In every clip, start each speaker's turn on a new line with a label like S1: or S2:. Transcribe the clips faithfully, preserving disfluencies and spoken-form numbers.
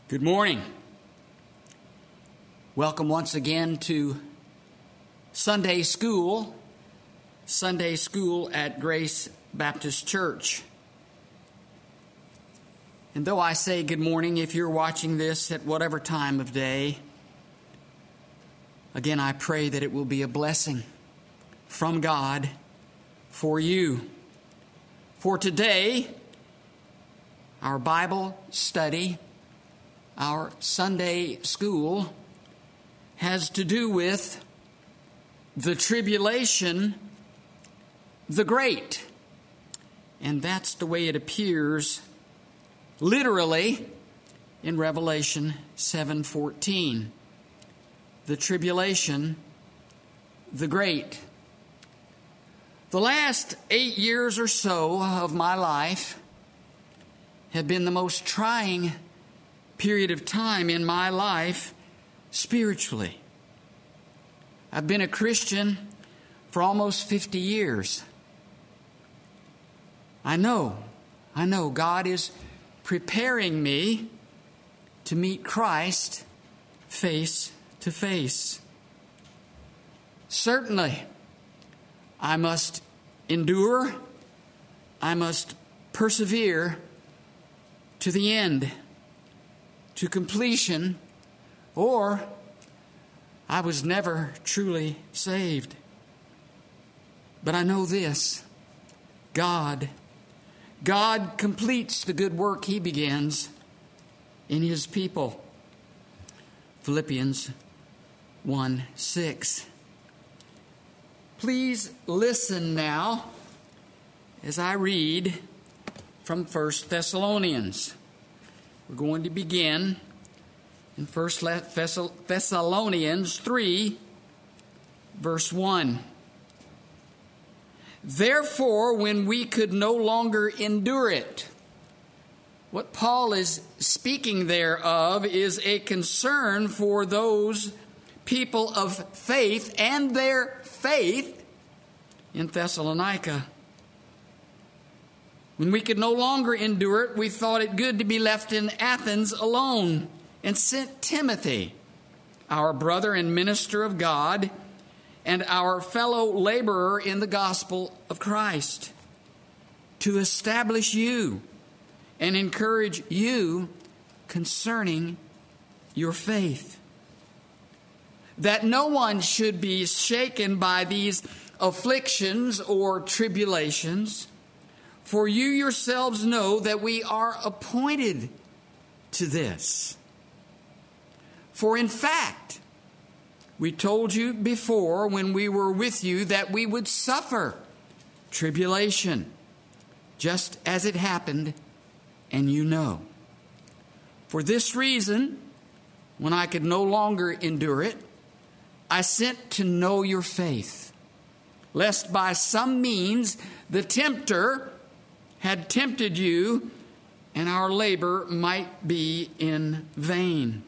S1: Good morning. Welcome once again to Sunday School, Sunday School at Grace Baptist Church. And though I say good morning, if you're watching this at whatever time of day, again, I pray that it will be a blessing from God for you. For today, our Bible study, our Sunday school, has to do with the tribulation, the great. And that's the way it appears literally in Revelation seven fourteen. The tribulation, the great. The last eight years or so of my life have been the most trying period of time in my life spiritually. I've been a Christian for almost fifty years. I know, I know God is preparing me to meet Christ face to face. Certainly, I must endure, I must persevere to the end, to completion, or I was never truly saved. But I know this, God, God completes the good work He begins in His people. Philippians one six. Please listen now as I read from First Thessalonians. We're going to begin in First Thessalonians three, verse one. Therefore, when we could no longer endure it. What Paul is speaking there of is a concern for those people of faith and their faith in Thessalonica. When we could no longer endure it, we thought it good to be left in Athens alone and sent Timothy, our brother and minister of God, and our fellow laborer in the gospel of Christ, to establish you and encourage you concerning your faith. That no one should be shaken by these afflictions or tribulations, for you yourselves know that we are appointed to this. For in fact, we told you before when we were with you that we would suffer tribulation, just as it happened, and you know. For this reason, when I could no longer endure it, I sent to know your faith, lest by some means the tempter had tempted you, and our labor might be in vain.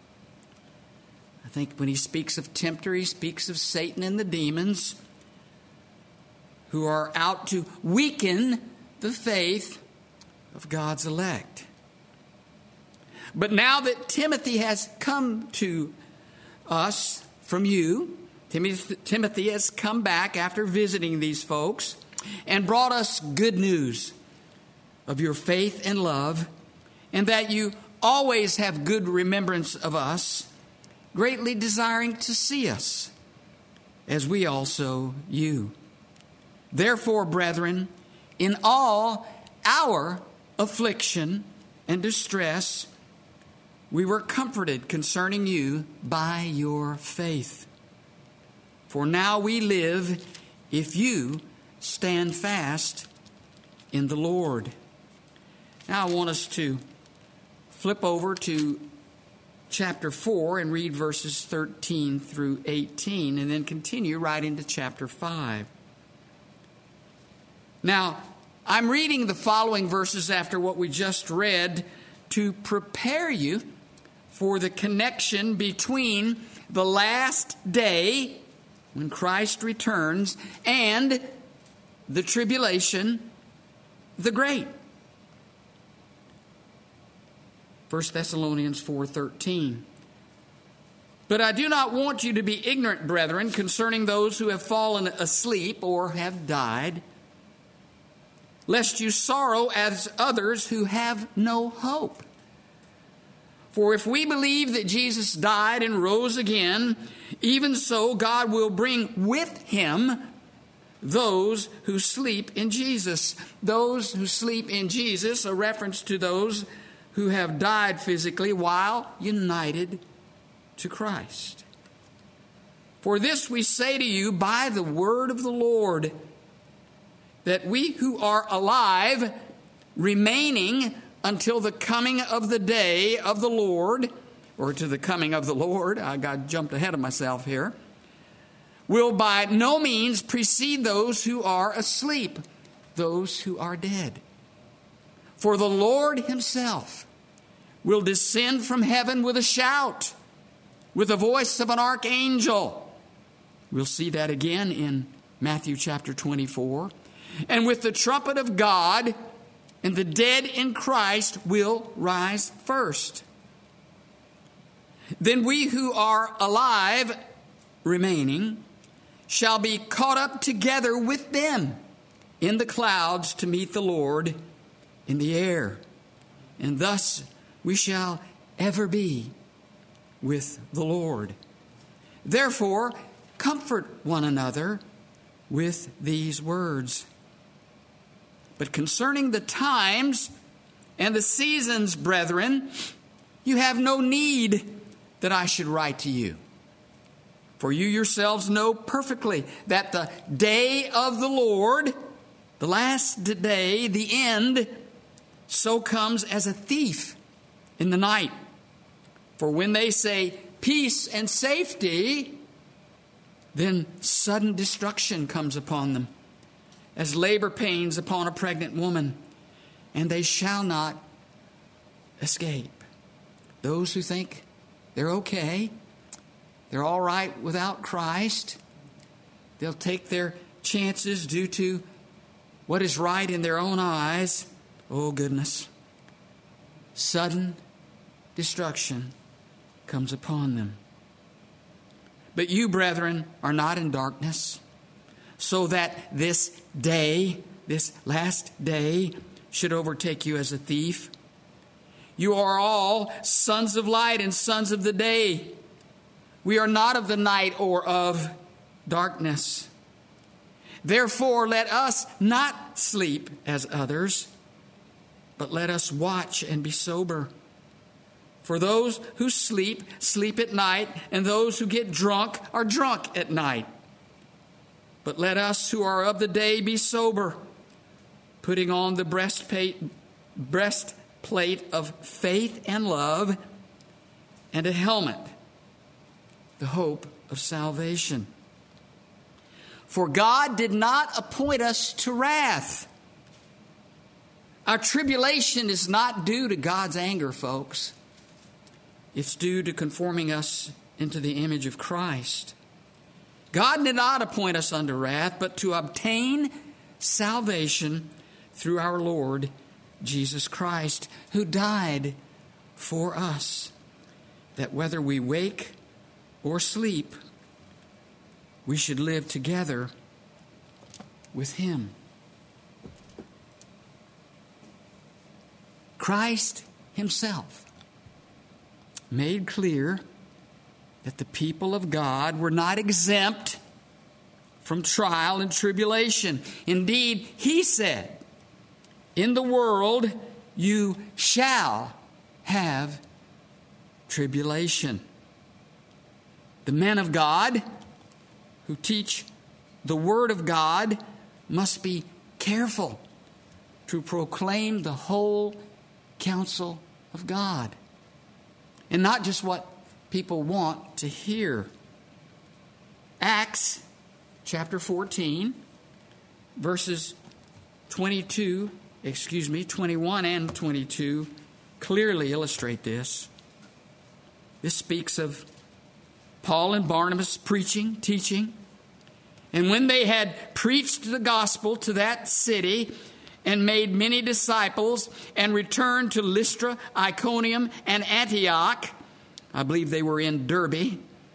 S1: I think when he speaks of tempter, he speaks of Satan and the demons who are out to weaken the faith of God's elect. But now that Timothy has come to us from you, Timothy has come back after visiting these folks and brought us good news of your faith and love, and that you always have good remembrance of us, greatly desiring to see us, as we also you. Therefore, brethren, in all our affliction and distress, we were comforted concerning you by your faith. For now we live if you stand fast in the Lord. Now I want us to flip over to chapter four and read verses thirteen through eighteen, and then continue right into chapter five. Now, I'm reading the following verses after what we just read to prepare you for the connection between the last day, when Christ returns, and the tribulation, the great. First Thessalonians four thirteen. But I do not want you to be ignorant, brethren, concerning those who have fallen asleep or have died, lest you sorrow as others who have no hope. For if we believe that Jesus died and rose again, even so God will bring with him those who sleep in Jesus. Those who sleep in Jesus, a reference to those who have died physically while united to Christ. For this we say to you by the word of the Lord, that we who are alive, remaining until the coming of the day of the Lord, or to the coming of the Lord, I got jumped ahead of myself here, will by no means precede those who are asleep, those who are dead. For the Lord himself will descend from heaven with a shout, with the voice of an archangel. We'll see that again in Matthew chapter twenty-four. And with the trumpet of God, and the dead in Christ will rise first. Then we who are alive, remaining, shall be caught up together with them in the clouds to meet the Lord in the air. And thus we shall ever be with the Lord. Therefore, comfort one another with these words. But concerning the times and the seasons, brethren, you have no need that I should write to you. For you yourselves know perfectly that the day of the Lord, the last day, the end, so comes as a thief in the night. For when they say peace and safety, then sudden destruction comes upon them, as labor pains upon a pregnant woman, and they shall not escape. Those who think they're okay, they're all right without Christ, they'll take their chances due to what is right in their own eyes. Oh, goodness. Sudden destruction comes upon them. But you, brethren, are not in darkness, so that this day, this last day, should overtake you as a thief. You are all sons of light and sons of the day. We are not of the night or of darkness. Therefore, let us not sleep as others, but let us watch and be sober. For those who sleep, sleep at night, and those who get drunk are drunk at night. But let us who are of the day be sober, putting on the breastplate, breastplate of faith and love, and a helmet, the hope of salvation. For God did not appoint us to wrath. Our tribulation is not due to God's anger, folks. It's due to conforming us into the image of Christ. God did not appoint us unto wrath, but to obtain salvation through our Lord Jesus Christ, who died for us, that whether we wake or sleep, we should live together with him. Christ himself made clear that the people of God were not exempt from trial and tribulation. Indeed, he said, in the world you shall have tribulation. The men of God who teach the word of God must be careful to proclaim the whole counsel of God, and not just what people want to hear. Acts chapter fourteen, verses twenty-two, excuse me, twenty-one and twenty-two clearly illustrate this. This speaks of Paul and Barnabas preaching, teaching. And when they had preached the gospel to that city and made many disciples, and returned to Lystra, Iconium, and Antioch. I believe they were in Derbe.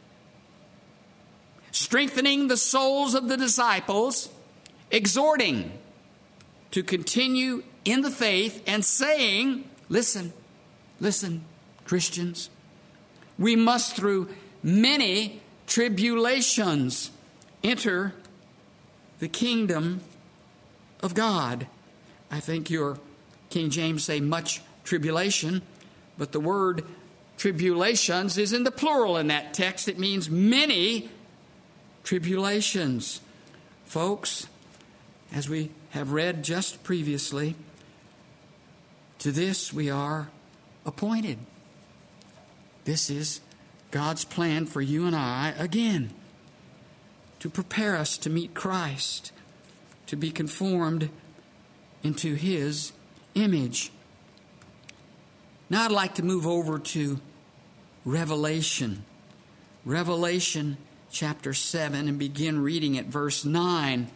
S1: Strengthening the souls of the disciples, exhorting to continue in the faith, and saying, listen, listen, Christians, we must through many tribulations enter the kingdom of God. I think your King James say much tribulation, but the word tribulations is in the plural in that text. It means many tribulations. Folks, as we have read just previously, to this we are appointed. This is God's plan for you and I, again, to prepare us to meet Christ, to be conformed into His image. Now I'd like to move over to Revelation. Revelation chapter seven, and begin reading at verse nine.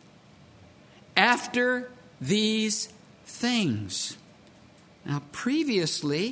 S1: After these things. Now previously,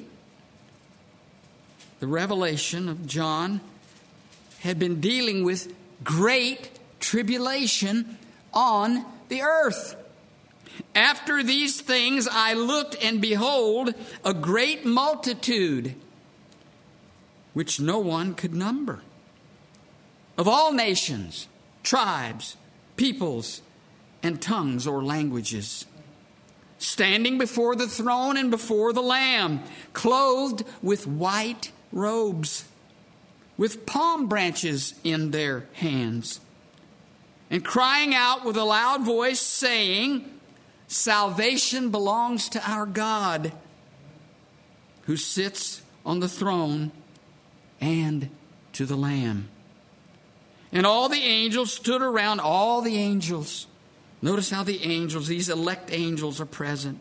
S1: the revelation of John had been dealing with great tribulation on the earth. After these things I looked, and behold, a great multitude, which no one could number, of all nations, tribes, peoples, and tongues or languages, standing before the throne and before the Lamb, clothed with white robes, with palm branches in their hands, and crying out with a loud voice, saying, salvation belongs to our God, who sits on the throne, and to the Lamb. And all the angels stood around, all the angels. Notice how the angels, these elect angels, are present.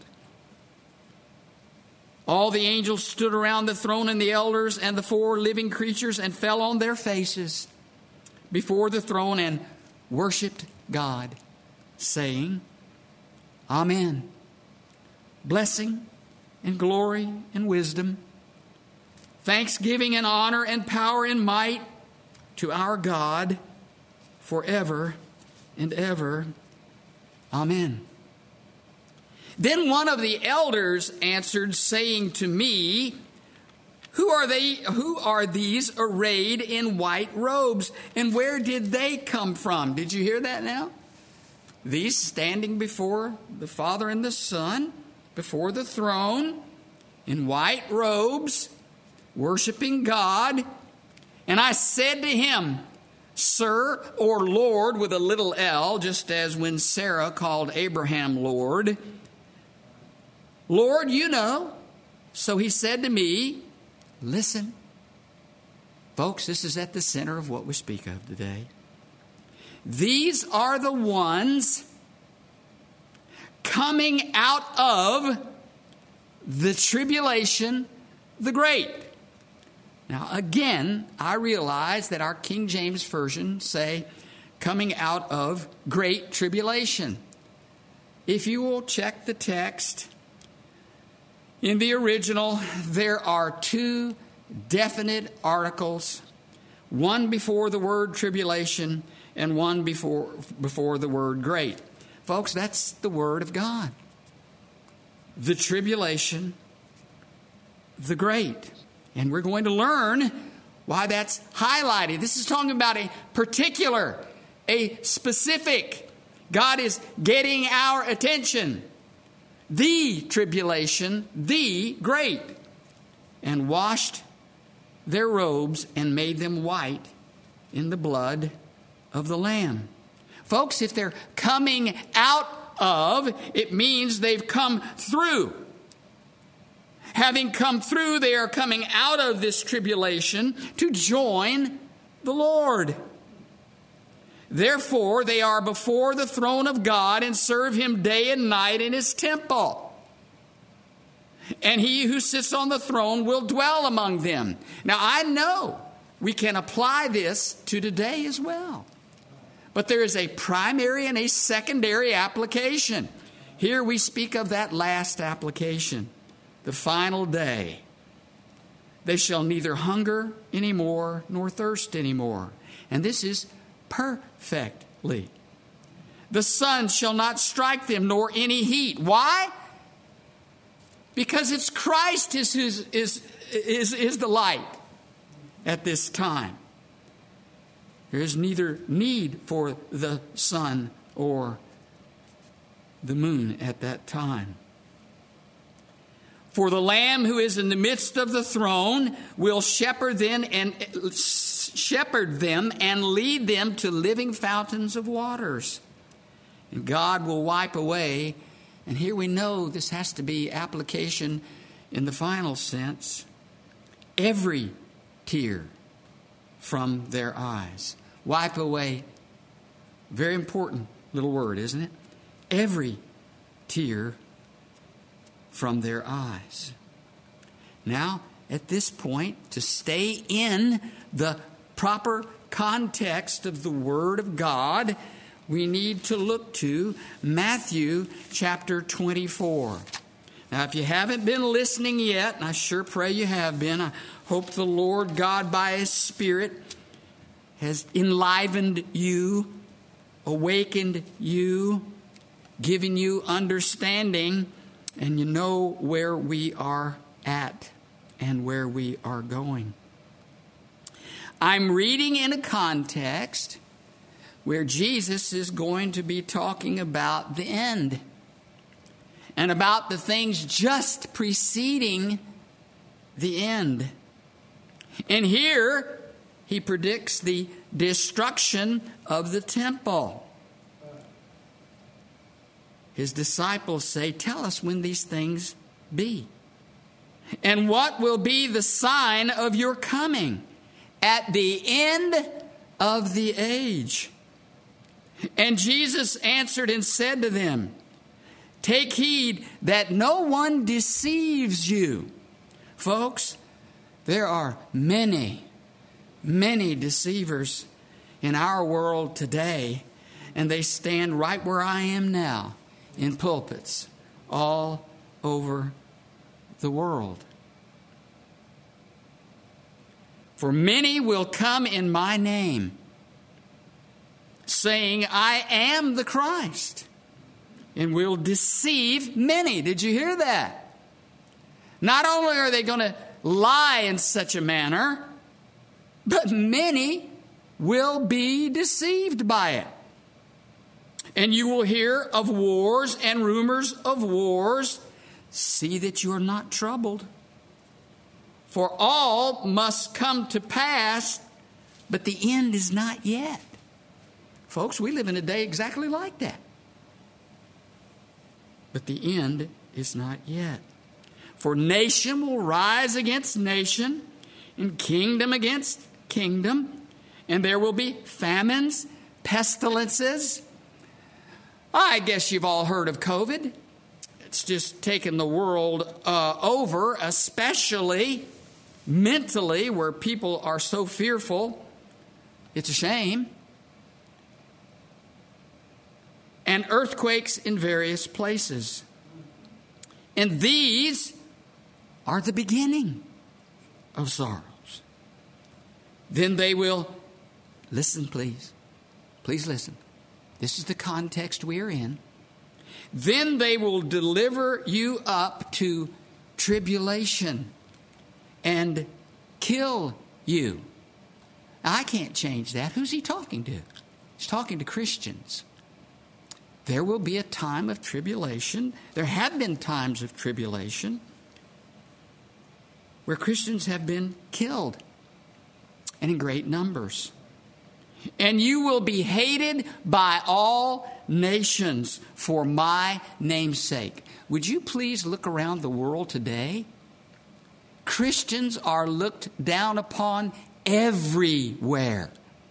S1: All the angels stood around the throne, and the elders and the four living creatures, and fell on their faces before the throne and worshiped God, saying, Amen. Blessing and glory and wisdom, thanksgiving and honor and power and might to our God forever and ever. Amen. Then one of the elders answered, saying to me, Who are they? Who are these arrayed in white robes? And where did they come from? Did you hear that now? These standing before the Father and the Son, before the throne, in white robes, worshiping God. And I said to him, Sir, or Lord, with a little L, just as when Sarah called Abraham Lord. Lord, you know. So he said to me, listen. Folks, this is at the center of what we speak of today. These are the ones coming out of the tribulation, the great. Now, again, I realize that our King James Version say coming out of great tribulation. If you will check the text, in the original, there are two definite articles, one before the word tribulation and one before, before the word great. Folks, that's the Word of God. The tribulation, the great. And we're going to learn why that's highlighted. This is talking about a particular, a specific. God is getting our attention. The tribulation, the great. And washed their robes and made them white in the blood of the Lamb. Folks, if they're coming out of, it means they've come through. Having come through, they are coming out of this tribulation to join the Lord. Therefore, they are before the throne of God and serve Him day and night in His temple. And He who sits on the throne will dwell among them. Now, I know we can apply this to today as well. But there is a primary and a secondary application. Here we speak of that last application, the final day. They shall neither hunger anymore nor thirst anymore. And this is perfectly. The sun shall not strike them, nor any heat. Why? Because it's Christ is, is, is, is, is the light at this time. There is neither need for the sun or the moon at that time. For the Lamb who is in the midst of the throne will shepherd them and shepherd them and lead them to living fountains of waters. And God will wipe away, and here we know this has to be application in the final sense, every tear from their eyes. Wipe away, very important little word, isn't it? Every tear from their eyes. Now, at this point, to stay in the proper context of the Word of God, we need to look to Matthew chapter twenty-four. Now, if you haven't been listening yet, and I sure pray you have been, I hope the Lord God by His Spirit has enlivened you, awakened you, given you understanding, and you know where we are at and where we are going. I'm reading in a context where Jesus is going to be talking about the end and about the things just preceding the end. And here he predicts the destruction of the temple. His disciples say, "Tell us when these things be. And what will be the sign of your coming at the end of the age?" And Jesus answered and said to them, "Take heed that no one deceives you." Folks, there are many, many deceivers in our world today, and they stand right where I am now in pulpits all over the world. "For many will come in my name, saying, 'I am the Christ,' and will deceive many." Did you hear that? Not only are they going to lie in such a manner, but many will be deceived by it. "And you will hear of wars and rumors of wars. See that you are not troubled. For all must come to pass, but the end is not yet." Folks, we live in a day exactly like that. But the end is not yet. "For nation will rise against nation, and kingdom against kingdom, and there will be famines, pestilences." I guess you've all heard of COVID. It's just taken the world uh, over, especially mentally, where people are so fearful. It's a shame. "And earthquakes in various places. And these are the beginning of sorrows. Then they will," listen please, please listen. This is the context we are in. "Then they will deliver you up to tribulation and kill you." Now, I can't change that. Who's he talking to? He's talking to Christians. There will be a time of tribulation. There have been times of tribulation where Christians have been killed, and in great numbers. "And you will be hated by all nations for my name's sake." Would you please look around the world today? Christians are looked down upon everywhere.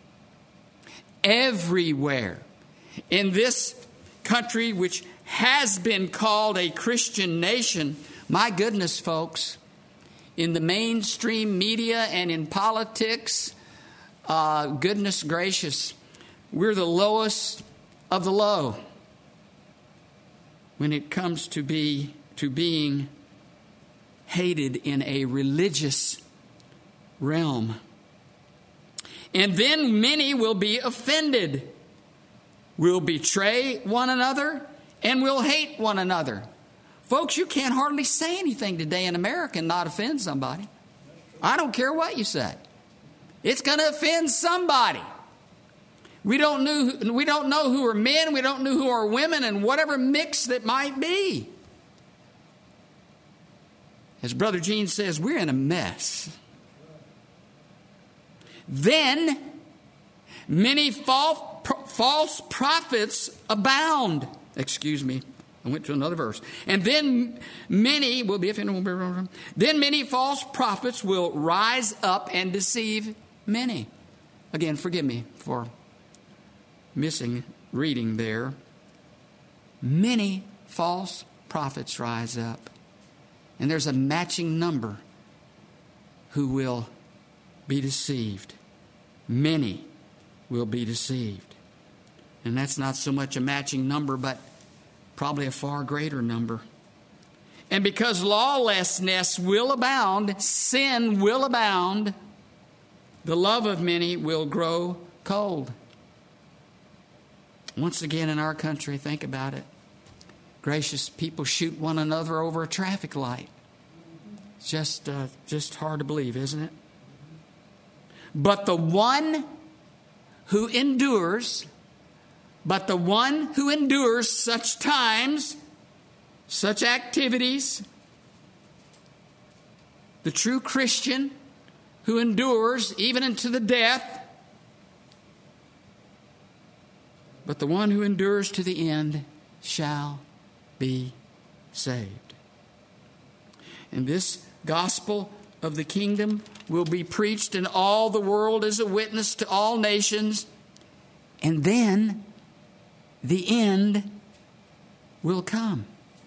S1: Everywhere. In this country, which has been called a Christian nation, my goodness, folks, in the mainstream media and in politics, uh, goodness gracious, we're the lowest of the low. when it comes to be to being hated in a religious realm. And then many will be offended, will betray one another, and will hate one another. Folks, you can't hardly say anything today in America and not offend somebody. I don't care what you say. It's going to offend somebody. We don't know, we don't know who are men, we don't know who are women, and whatever mix that might be. As Brother Gene says, we're in a mess. Then many false, false prophets abound. Excuse me. I went to another verse. And then many will be offended. Then many false prophets will rise up and deceive many. Again, forgive me for missing reading there. Many false prophets rise up. And there's a matching number who will be deceived. Many will be deceived. And that's not so much a matching number, but probably a far greater number. And because lawlessness will abound, sin will abound, the love of many will grow cold. Once again in our country, think about it. Gracious people shoot one another over a traffic light. It's just, uh, just hard to believe, isn't it? But the one who endures, but the one who endures such times, such activities, the true Christian who endures even unto the death, but the one who endures to the end shall be saved. And this gospel of the kingdom will be preached in all the world as a witness to all nations. And then the end will come.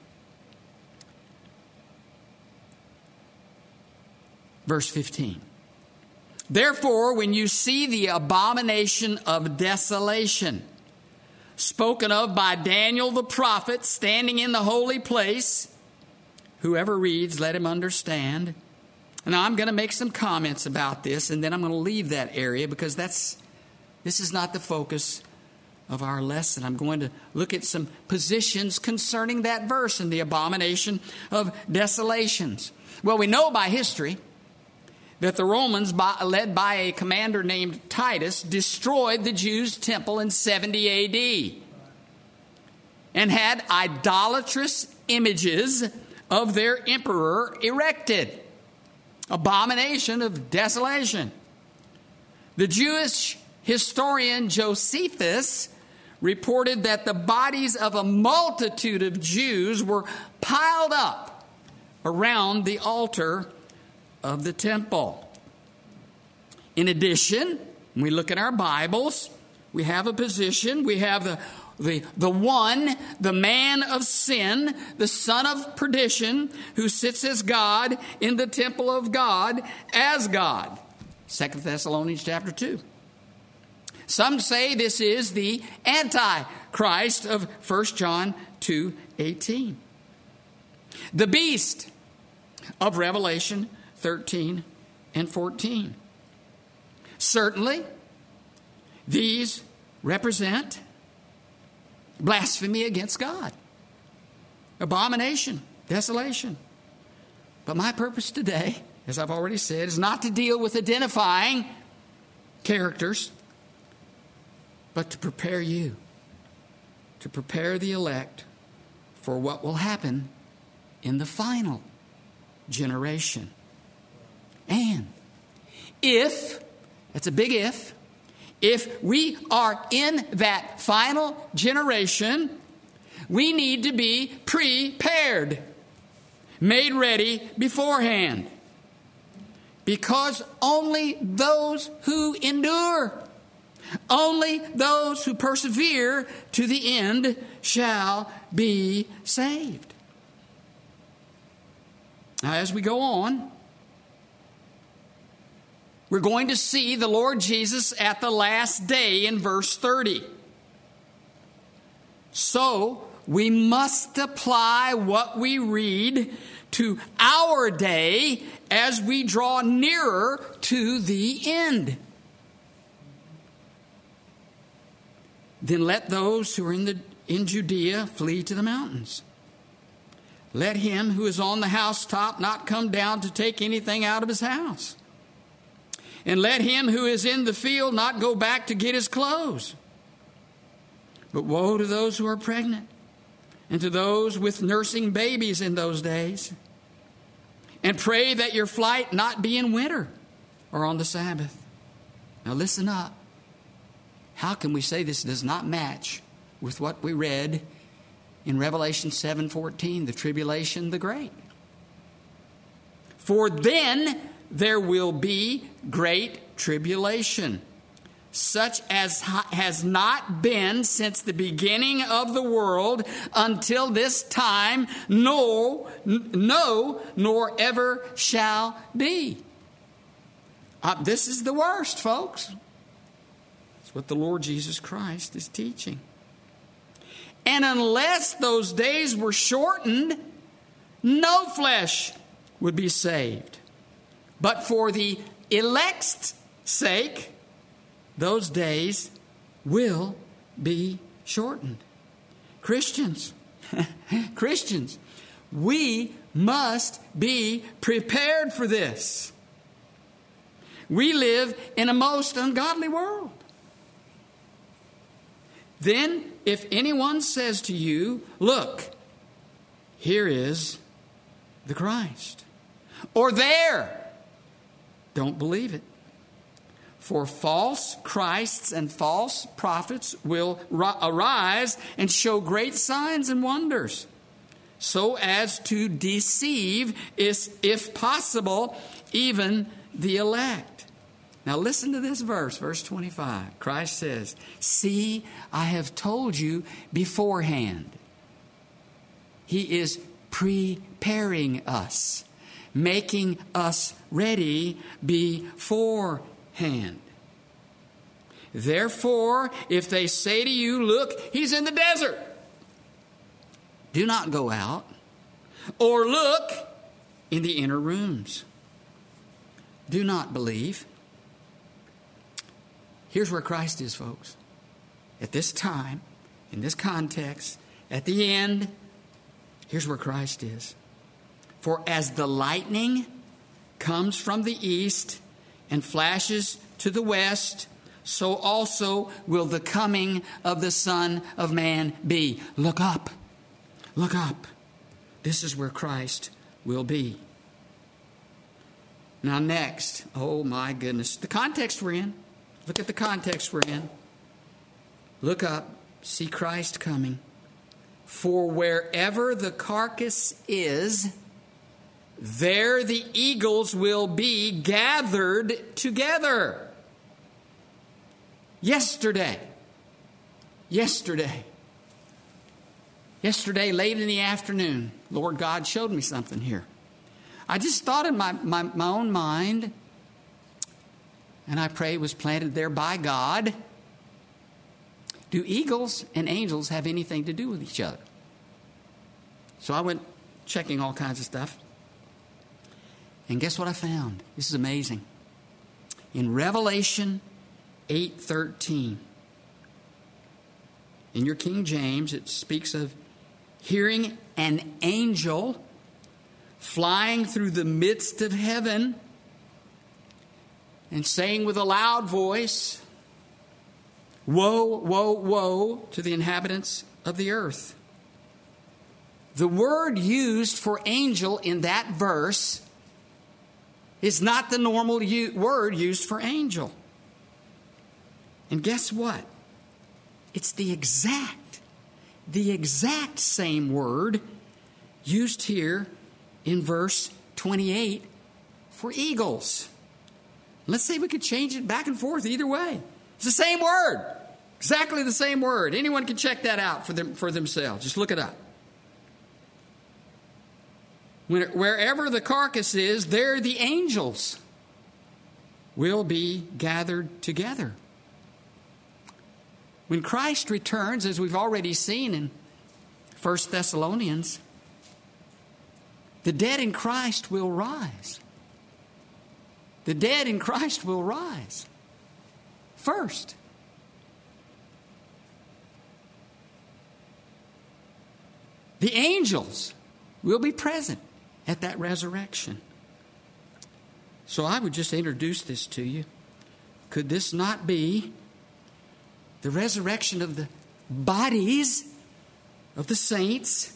S1: Verse fifteen. Therefore, when you see the abomination of desolation spoken of by Daniel the prophet standing in the holy place, whoever reads, let him understand. And I'm going to make some comments about this, and then I'm going to leave that area because that's this is not the focus of our lesson. I'm going to look at some positions concerning that verse and the abomination of desolations. Well, we know by history that the Romans, led by a commander named Titus, destroyed the Jews' temple in seventy A D and had idolatrous images of their emperor erected. Abomination of desolation. The Jewish historian Josephus reported that the bodies of a multitude of Jews were piled up around the altar of the temple. In addition, when we look at our Bibles, we have a position, we have the The, the one, the man of sin, the son of perdition, who sits as God in the temple of God as God. Second Thessalonians chapter two. Some say this is the Antichrist of First John two eighteen. The beast of Revelation thirteen and fourteen. Certainly, these represent blasphemy against God, abomination, desolation. But my purpose today, as I've already said, is not to deal with identifying characters, but to prepare you, to prepare the elect for what will happen in the final generation. And if, that's a big if, if we are in that final generation, we need to be prepared, made ready beforehand. Because only those who endure, only those who persevere to the end shall be saved. Now, as we go on, we're going to see the Lord Jesus at the last day in verse thirty. So we must apply what we read to our day as we draw nearer to the end. Then let those who are in the in Judea flee to the mountains. Let him who is on the housetop not come down to take anything out of his house. And let him who is in the field not go back to get his clothes. But woe to those who are pregnant, and to those with nursing babies in those days. And pray that your flight not be in winter or on the Sabbath. Now listen up. How can we say this does not match with what we read in Revelation seven fourteen, the tribulation, the great? For then there will be great tribulation, such as has not been since the beginning of the world until this time, no, no, nor ever shall be. Uh, this is the worst, folks. That's what the Lord Jesus Christ is teaching. And unless those days were shortened, no flesh would be saved. But for the elect's sake, those days will be shortened. Christians, Christians, we must be prepared for this. We live in a most ungodly world. Then, if anyone says to you, look, here is the Christ, or there, don't believe it. For false Christs and false prophets will arise and show great signs and wonders, so as to deceive, if possible, even the elect. Now listen to this verse, verse twenty-five. Christ says, see, I have told you beforehand. He is preparing us, making us ready beforehand. Therefore, if they say to you, look, he's in the desert, do not go out. Or look, in the inner rooms, do not believe. Here's where Christ is, folks. At this time, in this context, at the end, here's where Christ is. For as the lightning comes from the east and flashes to the west, so also will the coming of the Son of Man be. Look up. Look up. This is where Christ will be. Now next, oh my goodness, the context we're in. Look at the context we're in. Look up. See Christ coming. For wherever the carcass is, there the eagles will be gathered together. Yesterday. Yesterday. Yesterday, late in the afternoon, Lord God showed me something here. I just thought in my, my, my own mind, and I pray it was planted there by God. Do eagles and angels have anything to do with each other? So I went checking all kinds of stuff. And guess what I found? This is amazing. In Revelation eight thirteen, in your King James, it speaks of hearing an angel flying through the midst of heaven and saying with a loud voice, woe, woe, woe to the inhabitants of the earth. The word used for angel in that verse is not the normal u- word used for angel. And guess what? It's the exact, the exact same word used here in verse twenty-eight for eagles. Let's see if we could change it back and forth either way. It's the same word. Exactly the same word. Anyone can check that out for them for themselves. Just look it up. When, wherever the carcass is, there the angels will be gathered together. When Christ returns, as we've already seen in First Thessalonians, the dead in Christ will rise. The dead in Christ will rise first. The angels will be present at that resurrection. So I would just introduce this to you. Could this not be the resurrection of the bodies of the saints?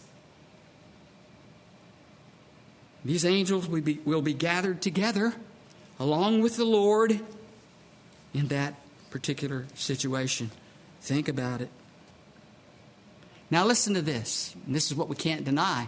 S1: These angels will be, will be gathered together along with the Lord in that particular situation. Think about it. Now listen to this. And this is what we can't deny.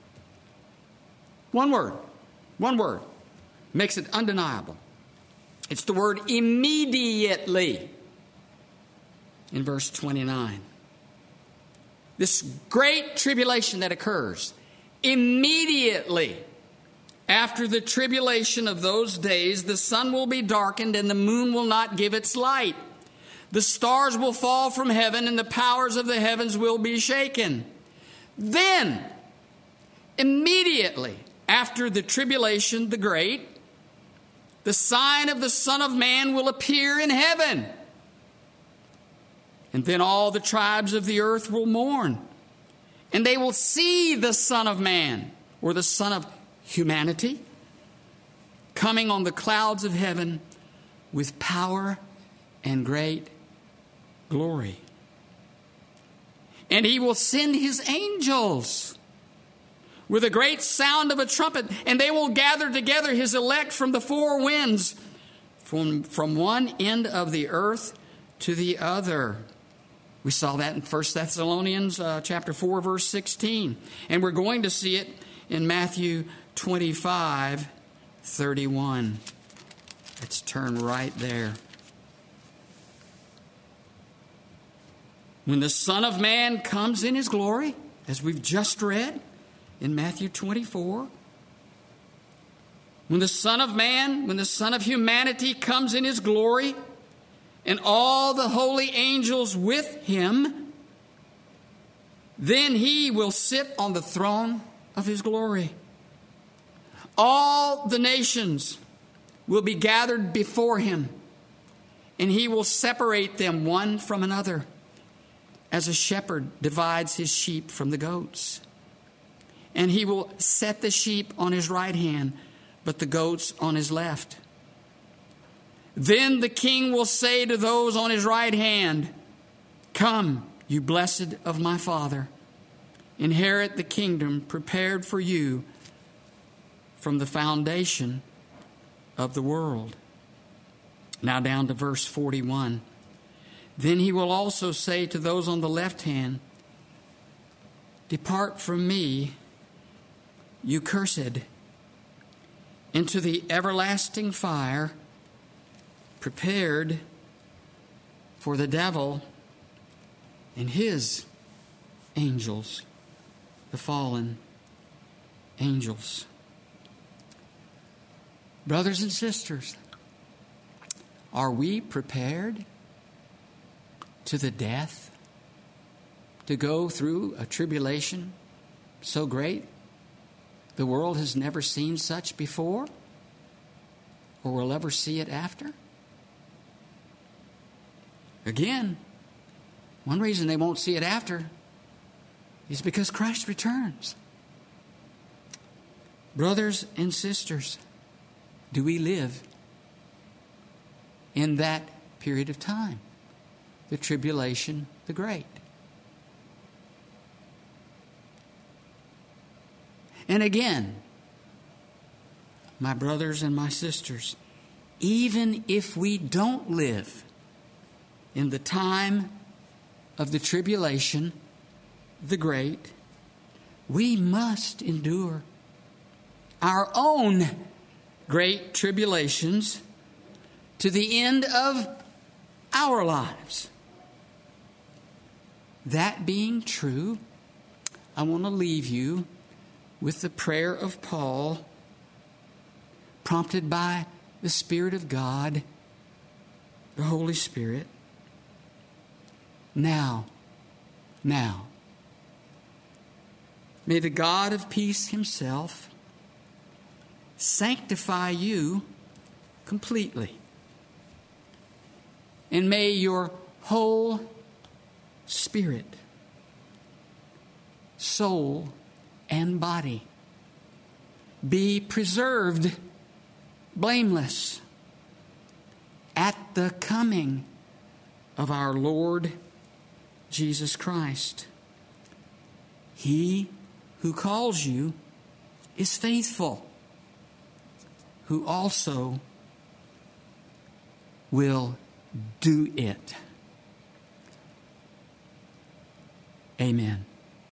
S1: One word. One word makes it undeniable. It's the word immediately in verse twenty-nine. This great tribulation that occurs immediately after the tribulation of those days, the sun will be darkened and the moon will not give its light. The stars will fall from heaven and the powers of the heavens will be shaken. Then, immediately after the tribulation, the great, the sign of the Son of Man will appear in heaven. And then all the tribes of the earth will mourn. And they will see the Son of Man, or the Son of Humanity, coming on the clouds of heaven with power and great glory. And he will send his angels with a great sound of a trumpet, and they will gather together his elect from the four winds, from, from one end of the earth to the other. We saw that in First Thessalonians uh, chapter four, verse sixteen. And we're going to see it in Matthew twenty-five, thirty-one. Let's turn right there. When the Son of Man comes in his glory, as we've just read in Matthew twenty-four, when the Son of Man, when the Son of Humanity comes in his glory, and all the holy angels with him, then he will sit on the throne of his glory. All the nations will be gathered before him, and he will separate them one from another, as a shepherd divides his sheep from the goats. And he will set the sheep on his right hand, but the goats on his left. Then the king will say to those on his right hand, "Come, you blessed of my Father, inherit the kingdom prepared for you from the foundation of the world." Now down to verse forty-one. Then he will also say to those on the left hand, "Depart from me, you cursed, into the everlasting fire prepared for the devil and his angels," the fallen angels. Brothers and sisters, are we prepared to the death to go through a tribulation so great the world has never seen such before or will ever see it after? Again, one reason they won't see it after is because Christ returns. Brothers and sisters, do we live in that period of time? The tribulation, the great. And again, my brothers and my sisters, even if we don't live in the time of the tribulation, the great, we must endure our own great tribulations to the end of our lives. That being true, I want to leave you with the prayer of Paul, prompted by the Spirit of God, the Holy Spirit. Now, now, May the God of peace himself sanctify you completely. And may your whole spirit, soul, and body be preserved blameless at the coming of our Lord Jesus Christ. He who calls you is faithful, who also will do it. Amen.